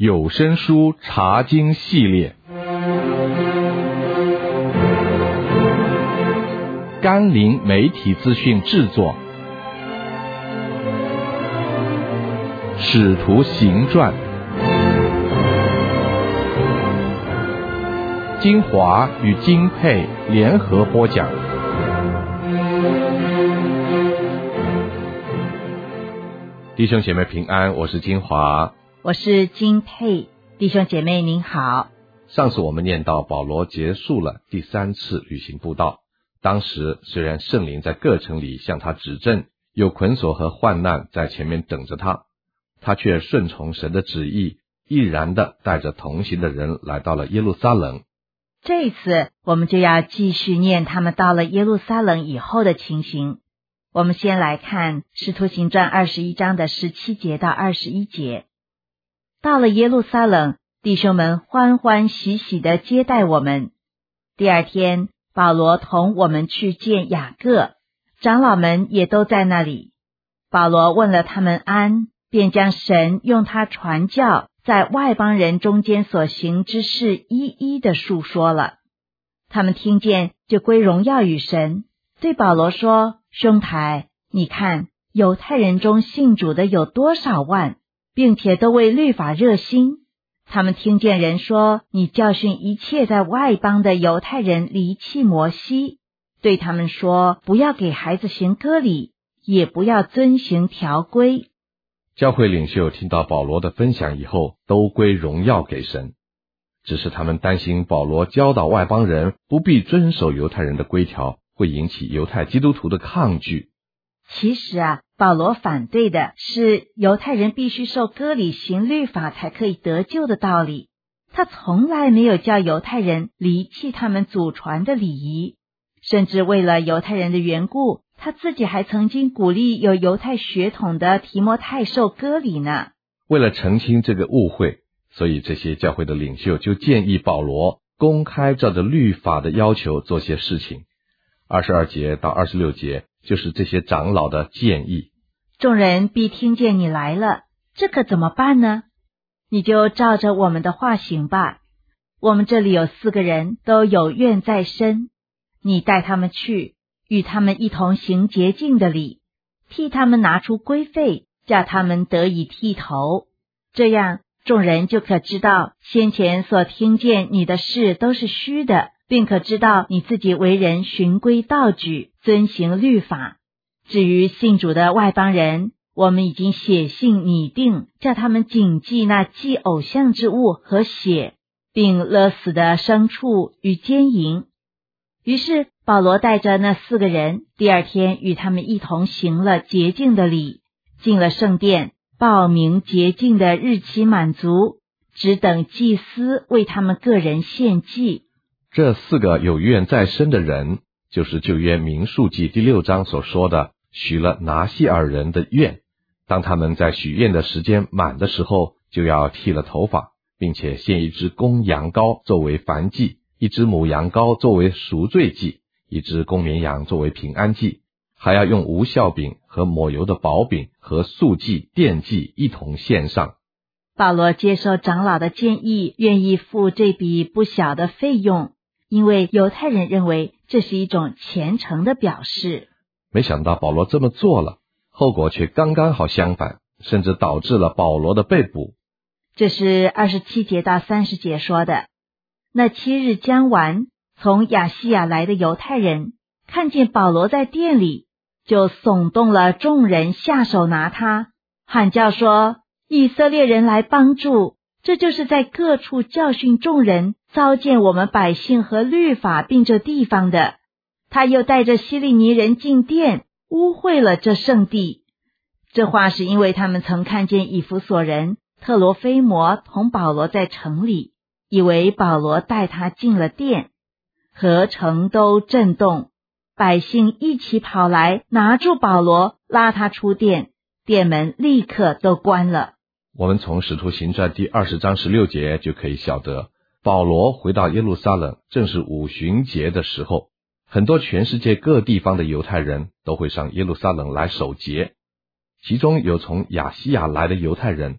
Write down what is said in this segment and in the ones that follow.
有声书查经系列，甘霖媒体资讯制作，使徒行传，金华与金佩联合播讲。弟兄姐妹平安，我是金华， 我是金佩。弟兄姐妹您好。 上次我们念到保罗结束了第3次旅行布道，当时虽然圣灵在各城里向他指证，有捆锁和患难在前面等着他，他却顺从神的旨意，毅然地带着同行的人来到了耶路撒冷。 这一次我们就要继续念他们到了耶路撒冷以后的情形。我们先来看使徒行传21章的17节到21节。到了耶路撒冷，弟兄们欢欢喜喜地接待我们。第二天，保罗同我们去见雅各，长老们也都在那里。保罗问了他们安，便将神用他传教在外邦人中间所行之事一一地述说了。他们听见，就归荣耀与神，对保罗说：兄台，你看犹太人中信主的有多少万，并且都为律法热心。他们听见人说，你教训一切在外邦的犹太人离弃摩西，对他们说，不要给孩子行割礼，也不要遵行条规。 教会领袖听到保罗的分享以后，都归荣耀给神。只是他们担心保罗教导外邦人不必遵守犹太人的规条，会引起犹太基督徒的抗拒。 其实保罗反对的是犹太人必须受割礼行律法才可以得救的道理。他从来没有叫犹太人离弃他们祖传的礼仪，甚至为了犹太人的缘故，他自己还曾经鼓励有犹太血统的提摩太受割礼呢。 为了澄清这个误会，所以这些教会的领袖就建议保罗公开照着律法的要求做些事情。22节到26节就是这些长老的建议。 众人必听见你来了，这可怎么办呢？你就照着我们的话行吧。我们这里有4个人都有愿在身，你带他们去，与他们一同行洁净的礼，替他们拿出规费，叫他们得以剃头。这样众人就可知道先前所听见你的事都是虚的，并可知道你自己为人循规蹈矩，遵行律法。至于信主的外邦人，我们已经写信拟定，叫他们谨记那祭偶像之物和血，并勒死的牲畜与奸淫。于是保罗带着那4个人，第二天与他们一同行了洁净的礼，进了圣殿，报明洁净的日期满足，只等祭司为他们个人献祭。 这4个有愿在身的人，就是旧约民数记第6章所说的许了拿细尔人的愿。当他们在许愿的时间满的时候，就要剃了头发，并且献一只公羊羔作为燔祭，一只母羊羔作为赎罪祭，一只公绵羊作为平安祭，还要用无酵饼和抹油的薄饼和素祭奠祭一同献上。 保罗接受长老的建议，愿意付这笔不小的费用，因为犹太人认为这是一种虔诚的表示。 没想到保罗这么做了，后果却刚刚好相反，甚至导致了保罗的被捕。 这是27节到30节说的。那7日将完，从亚细亚来的犹太人看见保罗在殿里，就耸动了众人下手拿他，喊叫说：以色列人来帮助！这就是在各处教训众人，糟践我们百姓和律法并这地方的。他又带着希利尼人进殿，污秽了这圣地。这话是因为他们曾看见以弗所人特罗菲摩同保罗在城里，以为保罗带他进了殿，合城都震动，百姓一起跑来拿住保罗，拉他出殿，殿门立刻都关了。 我们从使徒行传第20章16节就可以晓得，保罗回到耶路撒冷正是五旬节的时候，很多全世界各地方的犹太人都会上耶路撒冷来守节，其中有从亚细亚来的犹太人，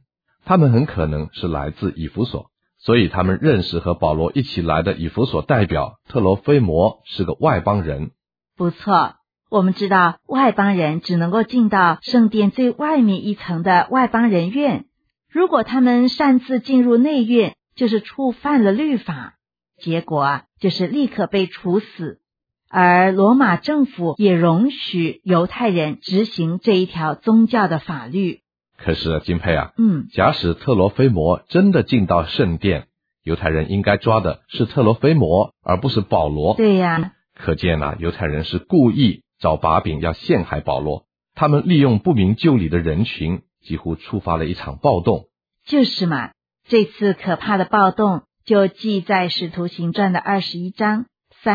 他们很可能是来自以弗所，所以他们认识和保罗一起来的以弗所代表特罗菲摩是个外邦人。 不错，我们知道外邦人只能够进到圣殿最外面一层的外邦人院，如果他们擅自进入内院，就是触犯了律法，结果就是立刻被处死。而罗马政府也容许犹太人执行这一条宗教的法律。 可是金佩假使特罗菲摩真的进到圣殿，犹太人应该抓的是特罗菲摩，而不是保罗。 对呀， 可见犹太人是故意找把柄要陷害保罗，他们利用不明就里的人群，几乎触发了一场暴动。 就是嘛，这次可怕的暴动就记在使徒行传的21章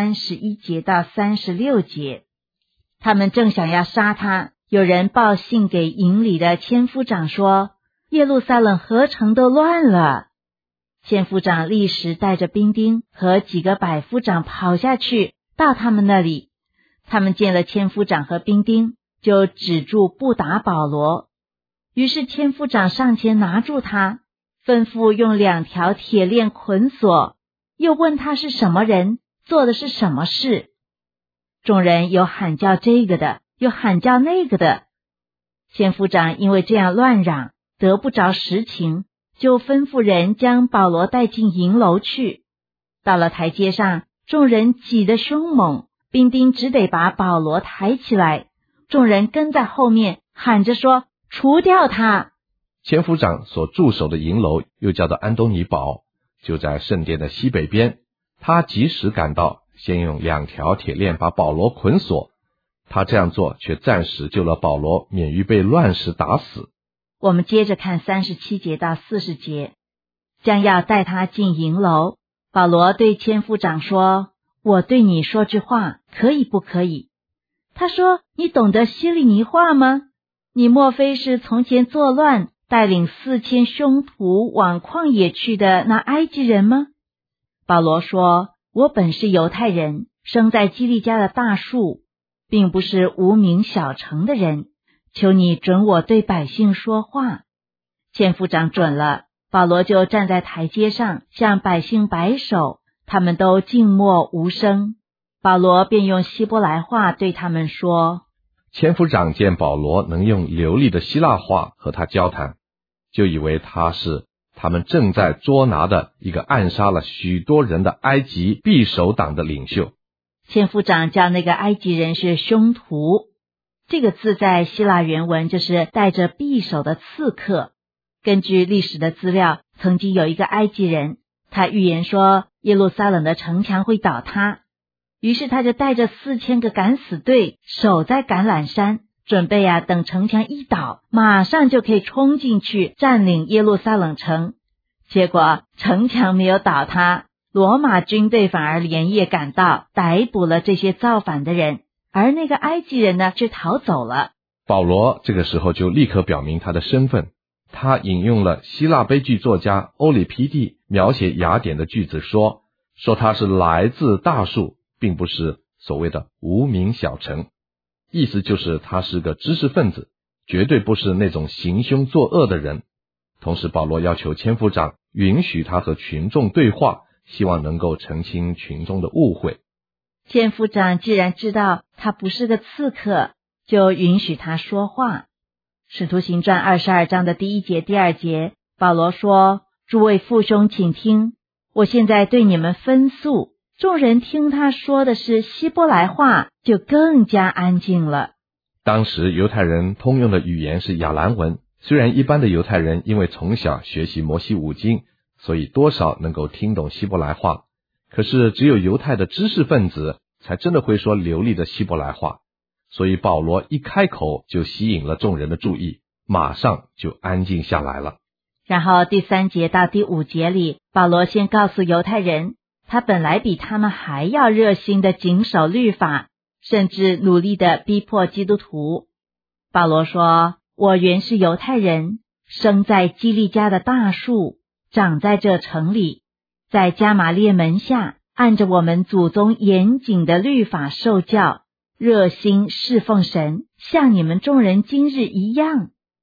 31节到36节。他们正想要杀他，有人报信给营里的千夫长说，耶路撒冷何城都乱了。千夫长立时带着兵丁和几个百夫长跑下去到他们那里，他们见了千夫长和兵丁，就止住不打保罗。于是千夫长上前拿住他，吩咐用2条铁链捆锁，又问他是什么人，做的是什么事。众人有喊叫这个的，有喊叫那个的。千夫长因为这样乱嚷，得不着实情，就吩咐人将保罗带进营楼去。到了台阶上，众人挤得凶猛，兵丁只得把保罗抬起来，众人跟在后面喊着说，除掉他。 千夫长所驻守的营楼又叫做安东尼堡，就在圣殿的西北边。他及时赶到，先用2条铁链把保罗捆锁。他这样做却暂时救了保罗免于被乱石打死。 我们接着看37节到40节。将要带他进营楼，保罗对千夫长说，我对你说句话，可以不可以？他说，你懂得希利尼话吗？你莫非是从前作乱带领4000凶徒往旷野去的那埃及人吗？保罗说，我本是犹太人，生在基利家的大树，并不是无名小城的人，求你准我对百姓说话。千夫长准了，保罗就站在台阶上向百姓摆手，他们都静默无声。保罗便用希伯来话对他们说。 千夫长见保罗能用流利的希腊话和他交谈，就以为他是他们正在捉拿的一个暗杀了许多人的埃及匕首党的领袖。 千夫长叫那个埃及人是凶徒，这个字在希腊原文就是带着匕首的刺客。根据历史的资料，曾经有一个埃及人，他预言说耶路撒冷的城墙会倒塌，于是他就带着4000个敢死队守在橄榄山，准备等城墙一倒，马上就可以冲进去占领耶路撒冷城。结果城墙没有倒塌，罗马军队反而连夜赶到，逮捕了这些造反的人，而那个埃及人呢，却逃走了。 保罗这个时候就立刻表明他的身份，他引用了希腊悲剧作家欧里庇蒂描写雅典的句子说他是来自大树，并不是所谓的无名小城，意思就是他是个知识分子，绝对不是那种行凶作恶的人。同时保罗要求千夫长允许他和群众对话，希望能够澄清群众的误会。 千夫长既然知道他不是个刺客，就允许他说话。使徒行传22章的第1节、第2节，保罗说，诸位父兄请听，我现在对你们分诉。众人听他说的是希伯来话，就更加安静了。 当时犹太人通用的语言是亚兰文，虽然一般的犹太人因为从小学习摩西五经，所以多少能够听懂希伯来话，可是只有犹太的知识分子才真的会说流利的希伯来话，所以保罗一开口就吸引了众人的注意，马上就安静下来了。 然后第3节到第5节里，保罗先告诉犹太人，他本来比他们还要热心的谨守律法，甚至努力的逼迫基督徒。保罗说，我原是犹太人，生在基利家的大树，长在这城里，在加玛列门下，按着我们祖宗严谨的律法受教，热心侍奉神，像你们众人今日一样。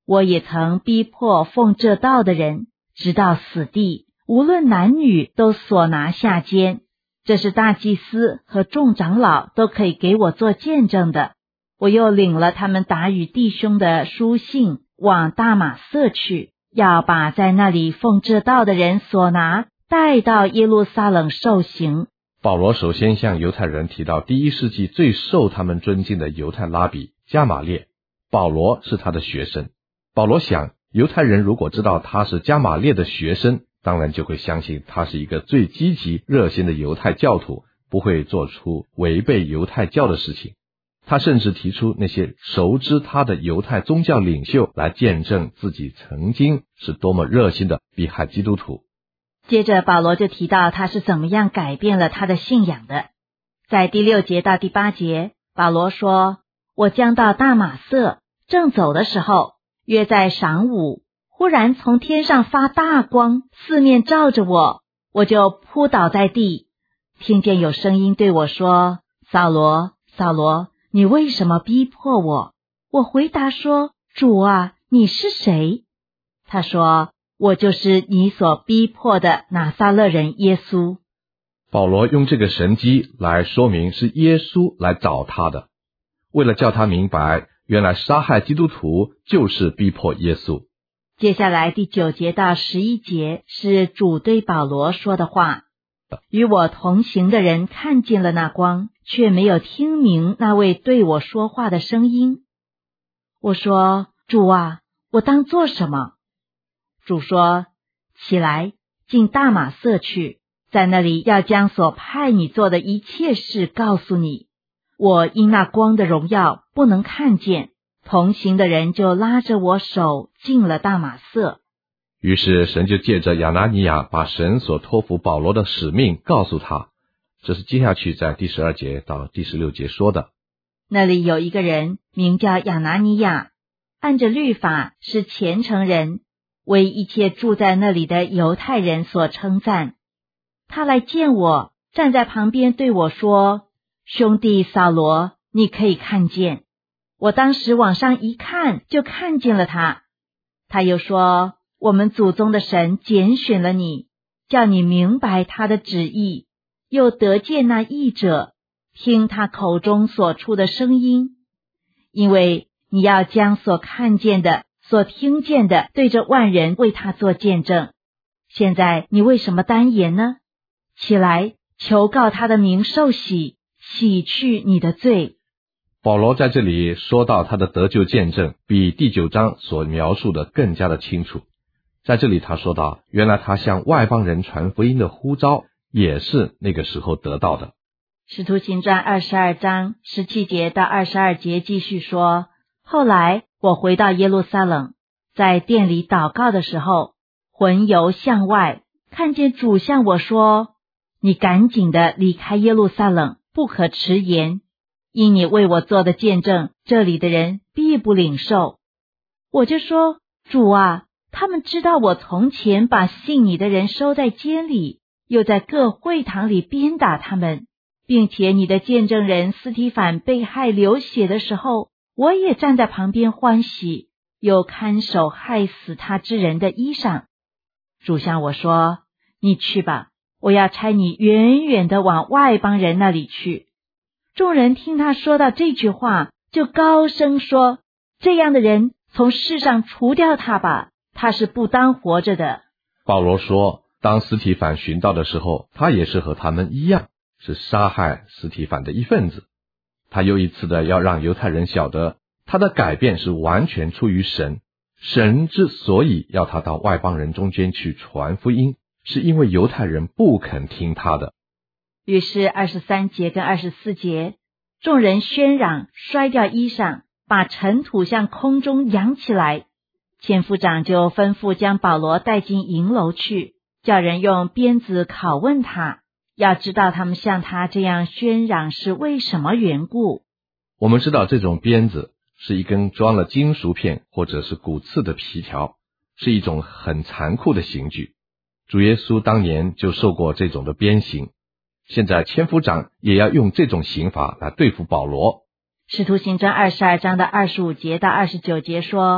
我也曾逼迫奉这道的人，直到死地，无论男女都所拿下监。这是大祭司和众长老都可以给我做见证的。我又领了他们打与弟兄的书信，往大马色去，要把在那里奉这道的人所拿带到耶路撒冷受刑。 保罗首先向犹太人提到第一世纪最受他们尊敬的犹太拉比加马列，保罗是他的学生。保罗想，犹太人如果知道他是加马列的学生，当然就会相信他是一个最积极热心的犹太教徒，不会做出违背犹太教的事情。他甚至提出那些熟知他的犹太宗教领袖来见证自己曾经是多么热心的迫害基督徒。 接着保罗就提到他是怎么样改变了他的信仰的。在第6节到第8节，保罗说，我将到大马色，正走的时候，约在晌午，忽然从天上发大光，四面照着我，我就扑倒在地，听见有声音对我说，扫罗，扫罗，你为什么逼迫我？我回答说，主啊，你是谁？他说，我就是你所逼迫的拿撒勒人耶稣。 保罗用这个神迹来说明是耶稣来找他的，为了叫他明白，原来杀害基督徒就是逼迫耶稣。 接下来第9节到11节是主对保罗说的话。与我同行的人看见了那光，却没有听明那位对我说话的声音。我说，主啊，我当做什么？主说，起来，进大马色去，在那里要将所派你做的一切事告诉你。我因那光的荣耀不能看见，同行的人就拉着我手进了大马色。 于是神就借着亚拿尼亚把神所托付保罗的使命告诉他，这是接下去在第12节到第16节说的。 那里有一个人名叫亚拿尼亚，按着律法是虔诚人，为一切住在那里的犹太人所称赞。他来见我，站在旁边对我说，兄弟扫罗，你可以看见。我当时往上一看，就看见了他。他又说，我们祖宗的神拣选了你，叫你明白他的旨意，又得见那义者，听他口中所出的声音，因为你要将所看见的、所听见的对着万人为他做见证。现在你为什么单言呢？起来，求告他的名受洗，洗去你的罪。 保罗在这里说到他的得救见证，比第9章所描述的更加的清楚。在这里他说到，原来他向外邦人传福音的呼召也是那个时候得到的。 使徒行传22章17节到22节继续说，后来我回到耶路撒冷，在殿里祷告的时候，魂游向外，看见主向我说，你赶紧的离开耶路撒冷，不可迟延，因你为我做的见证，这里的人必不领受。我就说，主啊，他们知道我从前把信你的人收在监里，又在各会堂里鞭打他们，并且你的见证人斯提反被害流血的时候，我也站在旁边欢喜，又看守害死他之人的衣裳。主向我说，你去吧，我要差你远远的往外邦人那里去。众人听他说到这句话，就高声说，这样的人从世上除掉他吧，他是不当活着的。 保罗说，当司提反寻到的时候，他也是和他们一样，是杀害司提反的一份子。他又一次的要让犹太人晓得，他的改变是完全出于神。神之所以要他到外邦人中间去传福音，是因为犹太人不肯听他的。 于是23节跟24节，众人喧嚷，摔掉衣裳，把尘土向空中扬起来。千夫长就吩咐将保罗带进营楼去，叫人用鞭子拷问他，要知道他们像他这样喧嚷是为什么缘故。 我们知道这种鞭子是一根装了金属片或者是骨刺的皮条，是一种很残酷的刑具。主耶稣当年就受过这种的鞭刑，现在千夫长也要用这种刑罚来对付保罗。 使徒行传22章的25节到29节说，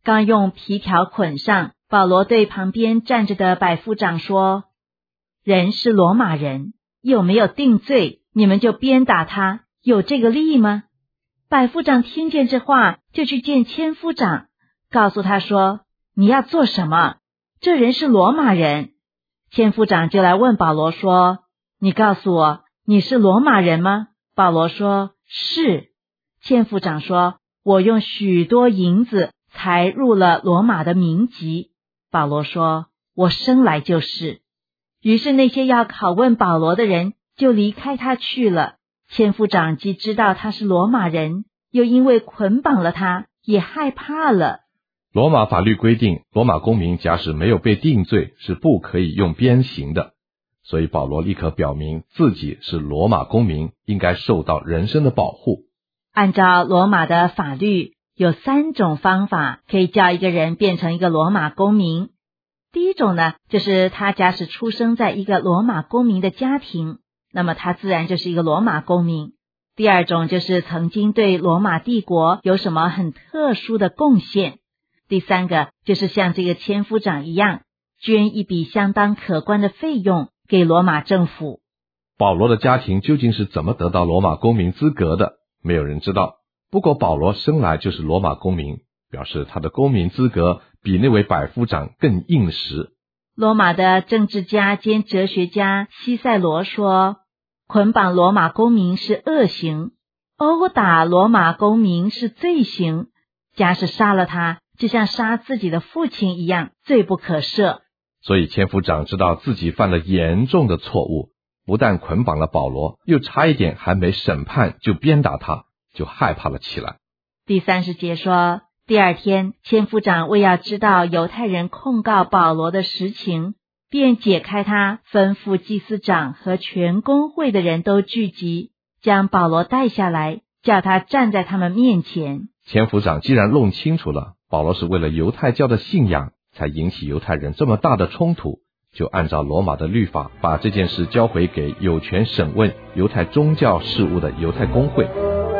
刚用皮条捆上，保罗对旁边站着的百夫长说：人是罗马人，有没有定罪，你们就鞭打他，有这个例吗？百夫长听见这话，就去见千夫长，告诉他说：你要做什么？这人是罗马人。千夫长就来问保罗说：你告诉我，你是罗马人吗？保罗说：是。千夫长说：我用许多银子才入了罗马的民籍。保罗说：我生来就是。于是那些要拷问保罗的人就离开他去了。千夫长既知道他是罗马人，又因为捆绑了他，也害怕了。 罗马法律规定，罗马公民假使没有被定罪，是不可以用鞭刑的。所以保罗立刻表明自己是罗马公民，应该受到人身的保护。 按照罗马的法律，有3种方法可以叫一个人变成一个罗马公民。第一种呢，就是他假使出生在一个罗马公民的家庭，那么他自然就是一个罗马公民。第二种就是曾经对罗马帝国有什么很特殊的贡献。第三个就是像这个千夫长一样，捐一笔相当可观的费用给罗马政府。 保罗的家庭究竟是怎么得到罗马公民资格的，没有人知道。不过保罗生来就是罗马公民，表示他的公民资格比那位百夫长更硬实。 罗马的政治家兼哲学家西塞罗说，捆绑罗马公民是恶行，殴打罗马公民是罪行，假使杀了他，就像杀自己的父亲一样，罪不可赦。 所以千夫长知道自己犯了严重的错误，不但捆绑了保罗，又差一点还没审判就鞭打他，就害怕了起来。 第30节说，第二天，千夫长为要知道犹太人控告保罗的实情，便解开他，吩咐祭司长和全公会的人都聚集，将保罗带下来，叫他站在他们面前。 千夫长既然弄清楚了保罗是为了犹太教的信仰才引起犹太人这么大的冲突，就按照罗马的律法，把这件事交回给有权审问犹太宗教事务的犹太公会。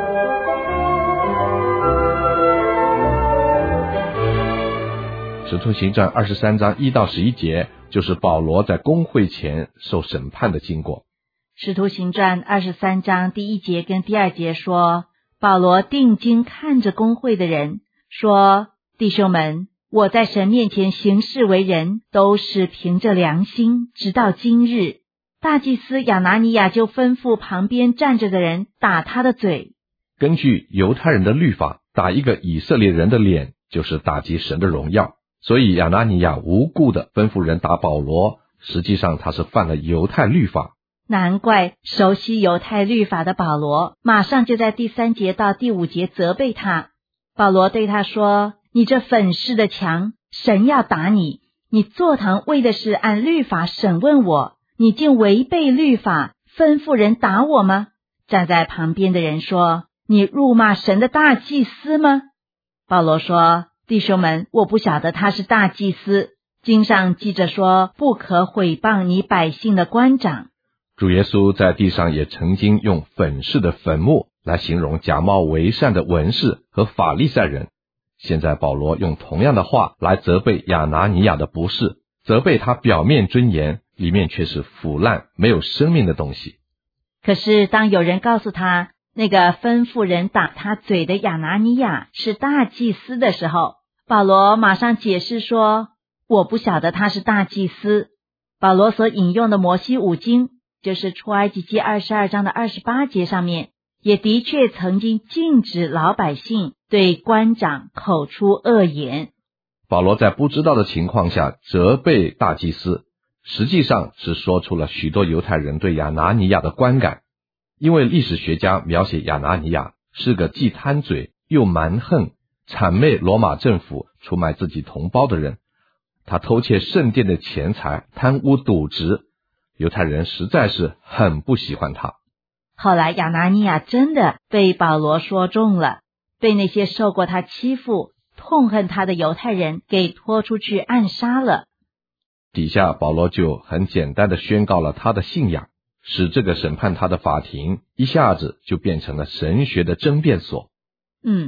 使徒行传23章1到11节，就是保罗在公会前受审判的经过。 使徒行传23章第1节跟第2节说，保罗定睛看着公会的人，说：弟兄们，我在神面前行事为人，都是凭着良心，直到今日。大祭司亚拿尼亚就吩咐旁边站着的人打他的嘴。 根据犹太人的律法，打一个以色列人的脸，就是打击神的荣耀。所以亚拿尼亚无故的吩咐人打保罗，实际上他是犯了犹太律法。 难怪熟悉犹太律法的保罗马上就在第3节到第5节责备他。保罗对他说：你这粉饰的墙，神要打你，你坐堂为的是按律法审问我，你竟违背律法，吩咐人打我吗？站在旁边的人说：你辱骂神的大祭司吗？保罗说：弟兄们，我不晓得他是大祭司，经上记着说，不可毁谤你百姓的官长。 主耶稣在地上也曾经用粉饰的坟墓来形容假冒为善的文士和法利赛人。现在保罗用同样的话来责备亚拿尼亚的不是，责备他表面尊严，里面却是腐烂没有生命的东西。 可是当有人告诉他，那个吩咐人打他嘴的亚拿尼亚是大祭司的时候，保罗马上解释说：我不晓得他是大祭司。保罗所引用的摩西五经，就是出埃及记22章的28节上面，也的确曾经禁止老百姓对官长口出恶言。 保罗在不知道的情况下责备大祭司，实际上是说出了许多犹太人对亚拿尼亚的观感。因为历史学家描写亚拿尼亚是个既贪嘴又蛮横，谄媚罗马政府出卖自己同胞的人，他偷窃圣殿的钱财，贪污渎职，犹太人实在是很不喜欢他。 后来亚拿尼亚真的被保罗说中了，被那些受过他欺负、痛恨他的犹太人给拖出去暗杀了。 底下保罗就很简单的宣告了他的信仰，使这个审判他的法庭一下子就变成了神学的争辩所。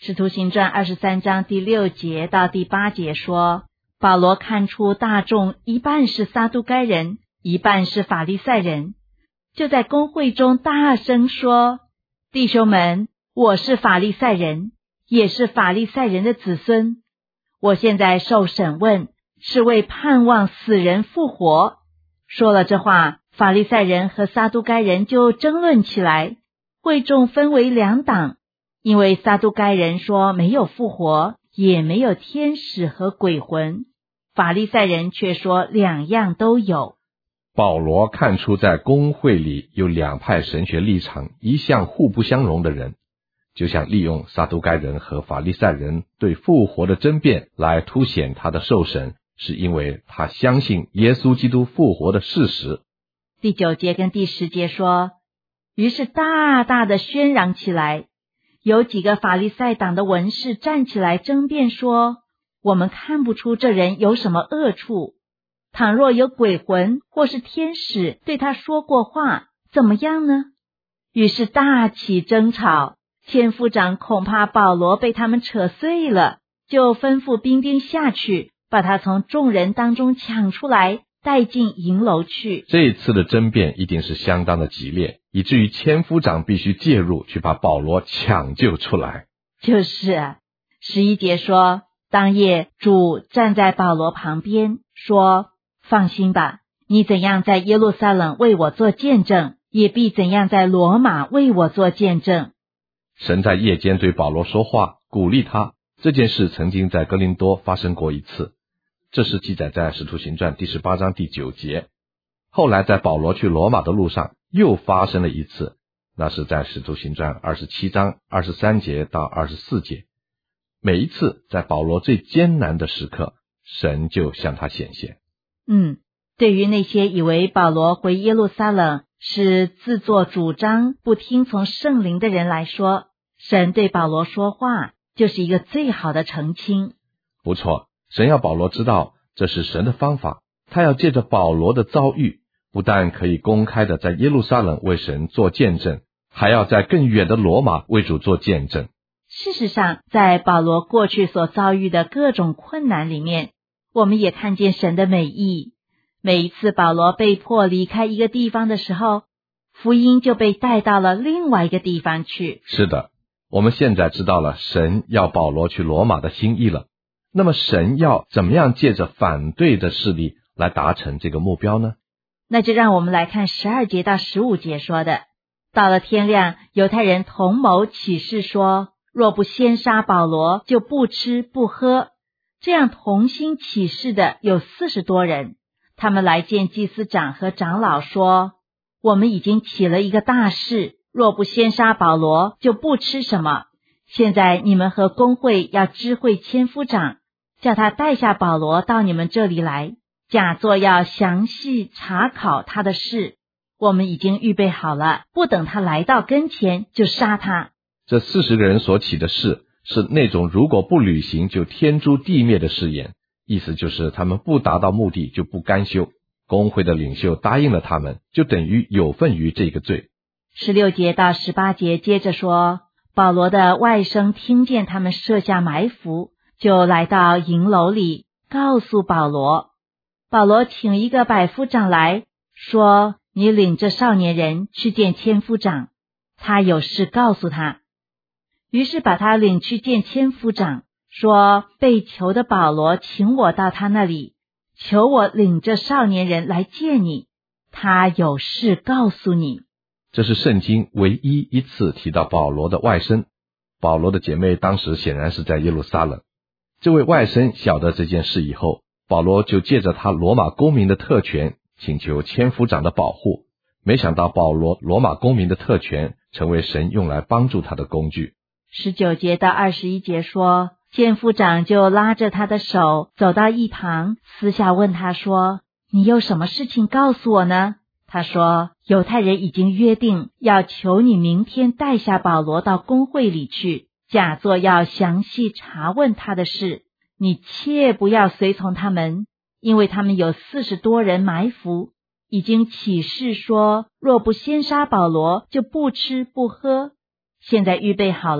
使徒行传23章第6节到第8节说，保罗看出大众一半是撒都该人，一半是法利赛人，就在公会中大声说，弟兄们，我是法利赛人，也是法利赛人的子孙，我现在受审问，是为盼望死人复活。说了这话，法利赛人和撒都该人就争论起来，会众分为两党，因为撒都该人说没有复活，也没有天使和鬼魂，法利赛人却说两样都有。 保罗看出在公会里有两派神学立场一向互不相容的人，就想利用撒都该人和法利赛人对复活的争辩来凸显他的受审，是因为他相信耶稣基督复活的事实。 第9节跟第10节说，于是大大的喧嚷起来，有几个法利赛党的文士站起来争辩说，我们看不出这人有什么恶处，倘若有鬼魂或是天使对他说过话，怎么样呢？于是大起争吵，千夫长恐怕保罗被他们扯碎了，就吩咐兵丁下去，把他从众人当中抢出来，带进营楼去。 这一次的争辩一定是相当的激烈，以至于千夫长必须介入，去把保罗抢救出来。 就是啊，11节说，当夜主站在保罗旁边，说，放心吧，你怎样在耶路撒冷为我做见证，也必怎样在罗马为我做见证。 神在夜间对保罗说话，鼓励他。这件事曾经在哥林多发生过一次，这是记载在使徒行传第18章第9节。后来在保罗去罗马的路上又发生了一次，那是在使徒行传27章23节到24节。每一次在保罗最艰难的时刻，神就向他显现。 对于那些以为保罗回耶路撒冷是自作主张不听从圣灵的人来说，神对保罗说话就是一个最好的澄清。 不错，神要保罗知道这是神的方法，他要借着保罗的遭遇，不但可以公开的在耶路撒冷为神做见证，还要在更远的罗马为主做见证。 事实上，在保罗过去所遭遇的各种困难里面，我们也看见神的美意。每一次保罗被迫离开一个地方的时候，福音就被带到了另外一个地方去。 是的，我们现在知道了神要保罗去罗马的心意了。那么神要怎么样借着反对的势力来达成这个目标呢？ 那就让我们来看12节到15节说的。到了天亮，犹太人同谋起誓说，若不先杀保罗，就不吃不喝。这样同心起誓的有40多人。他们来见祭司长和长老说，我们已经起了一个大事，若不先杀保罗，就不吃什么。现在你们和公会要知会千夫长，叫他带下保罗到你们这里来，假作要详细查考他的事。我们已经预备好了，不等他来到跟前就杀他。 这40个人所起的誓，是那种如果不履行就天诛地灭的誓言，意思就是他们不达到目的就不甘休。公会的领袖答应了他们，就等于有份于这个罪。 16节到18节接着说，保罗的外甥听见他们设下埋伏，就来到营楼里告诉保罗。保罗请一个百夫长来说，你领着少年人去见千夫长，他有事告诉他。于是把他领去见千夫长，说被囚的保罗请我到他那里，求我领着少年人来见你，他有事告诉你。 这是圣经唯一一次提到保罗的外甥。保罗的姐妹当时显然是在耶路撒冷。这位外甥晓得这件事以后，保罗就借着他罗马公民的特权，请求千夫长的保护。没想到保罗罗马公民的特权成为神用来帮助他的工具。 19节到21节说，千夫长就拉着他的手走到一旁，私下问他说，你有什么事情告诉我呢？他说，犹太人已经约定要求你明天带下保罗到公会里去，假作要详细查问他的事，你切不要随从他们，因为他们有40多人埋伏，已经起誓说，若不先杀保罗，就不吃不喝。现在预备好了，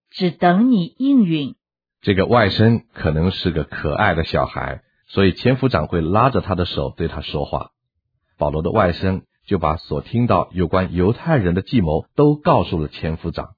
只等你应允。 这个外甥可能是个可爱的小孩，所以千夫长会拉着他的手对他说话。保罗的外甥就把所听到有关犹太人的计谋都告诉了千夫长。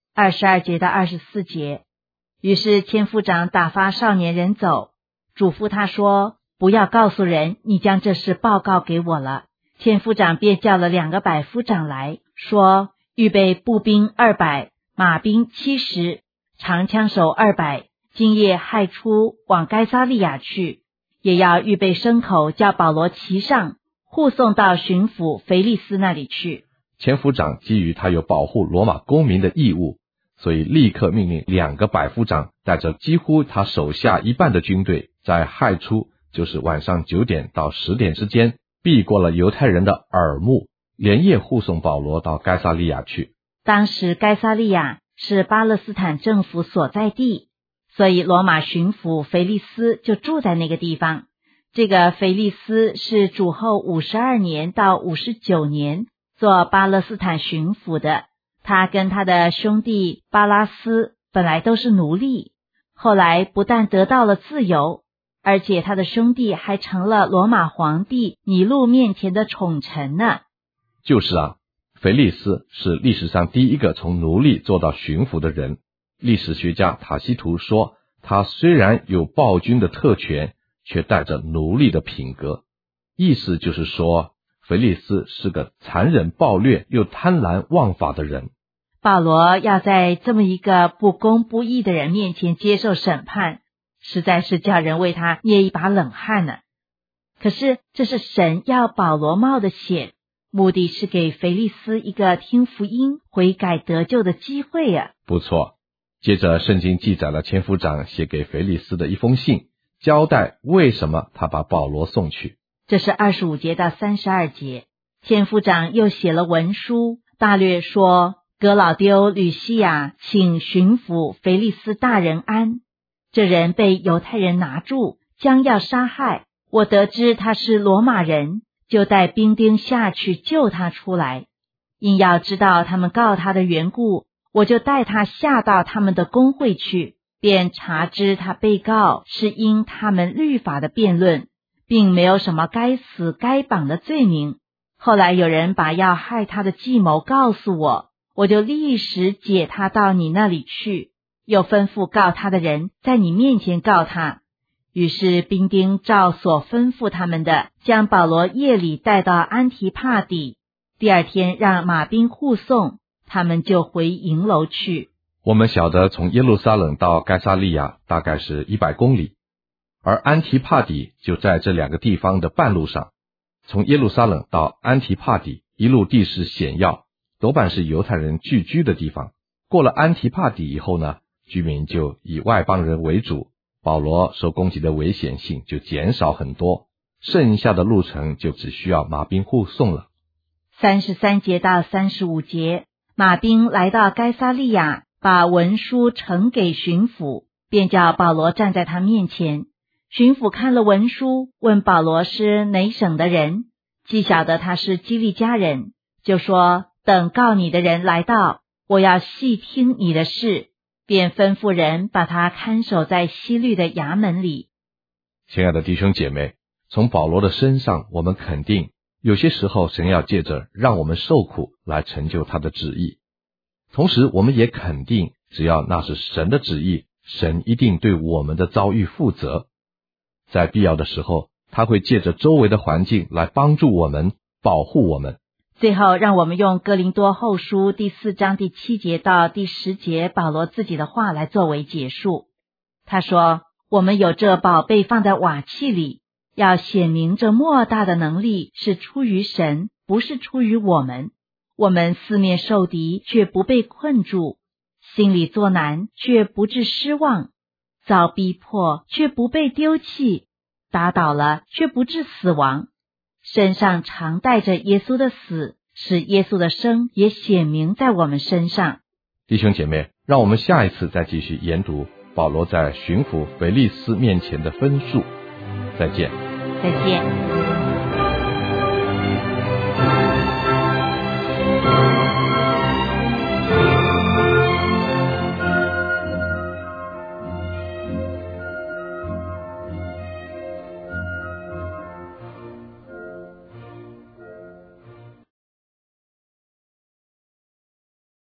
22节到24节，于是千夫长打发少年人走，嘱咐他说，不要告诉人你将这事报告给我了。千夫长便叫了2个百夫长来，说，预备步兵200，马兵70，长枪手200，今夜亥初往该撒利亚去，也要预备牲口，叫保罗骑上，护送到巡抚腓利斯那里去。 千夫长基于他有保护罗马公民的义务，所以立刻命令2个百夫长带着几乎他手下一半的军队，在亥初，就是晚上9点到10点之间，避过了犹太人的耳目，连夜护送保罗到该撒利亚去。 当时该撒利亚是巴勒斯坦政府所在地，所以罗马巡抚腓利斯就住在那个地方。这个腓利斯是主后52年到59年做巴勒斯坦巡抚的，他跟他的兄弟巴拉斯本来都是奴隶，后来不但得到了自由，而且他的兄弟还成了罗马皇帝尼禄面前的宠臣呢。 就是啊，腓利斯是历史上第一个从奴隶做到巡抚的人。历史学家塔西图说，他虽然有暴君的特权，却带着奴隶的品格。意思就是说，腓利斯是个残忍暴虐又贪婪枉法的人。 保罗要在这么一个不公不义的人面前接受审判，实在是叫人为他捏一把冷汗呢。可是这是神要保罗冒的险，目的是给腓利斯一个听福音悔改得救的机会啊。 不错，接着圣经记载了千夫长写给腓利斯的一封信，交代为什么他把保罗送去。 这是25节到32节。千夫长又写了文书，大略说，格老丢吕西亚请巡抚腓利斯大人安，这人被犹太人拿住，将要杀害，我得知他是罗马人，就带兵丁下去救他出来。因要知道他们告他的缘故，我就带他下到他们的公会去，便查知他被告是因他们律法的辩论，并没有什么该死该绑的罪名。后来有人把要害他的计谋告诉我，我就立时解他到你那里去，又吩咐告他的人在你面前告他。于是兵丁照所吩咐他们的，将保罗夜里带到安提帕底，第二天让马兵护送，他们就回营楼去。 我们晓得从耶路撒冷到该撒利亚大概是100公里，而安提帕底就在这2个地方的半路上。从耶路撒冷到安提帕底一路地势险要，多半是犹太人聚居的地方。过了安提帕底以后呢，居民就以外邦人为主，保罗受攻击的危险性就减少很多，剩下的路程就只需要马兵护送了。 33节到35节，马兵来到该撒利亚，把文书呈给巡抚，便叫保罗站在他面前。巡抚看了文书，问保罗是哪省的人，既晓得他是基利家人，就说，等告你的人来到，我要细听你的事，便吩咐人把他看守在西律的衙门里。 亲爱的弟兄姐妹，从保罗的身上我们肯定，有些时候神要借着让我们受苦来成就他的旨意。同时我们也肯定，只要那是神的旨意，神一定对我们的遭遇负责。在必要的时候，他会借着周围的环境来帮助我们，保护我们。 最后让我们用哥林多后书第4章第7节到第10节保罗自己的话来作为结束。他说，我们有这宝贝放在瓦器里，要显明这莫大的能力是出于神，不是出于我们。我们四面受敌，却不被困住；心里作难，却不致失望；遭逼迫，却不被丢弃；打倒了，却不致死亡。身上常带着耶稣的死，使耶稣的生也显明在我们身上。 弟兄姐妹，让我们下一次再继续研读保罗在巡抚腓利斯面前的分述。再见。 再见。